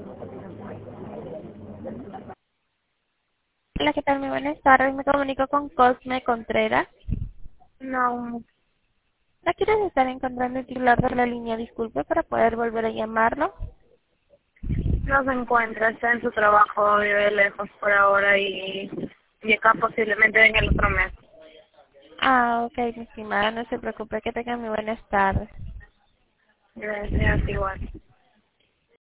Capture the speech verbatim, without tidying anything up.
Hola, ¿qué tal? Muy buenas tardes. Me comunico con Cosme Contreras. No, ¿La quieres estar encontrando el titular de la línea? Disculpe para poder volver a llamarlo. no se encuentra, está en su trabajo, vive lejos por ahora y, y acá posiblemente en el otro mes. Ah, ok, mi estimada, no se preocupe, que tenga muy buenas tardes. Gracias, igual.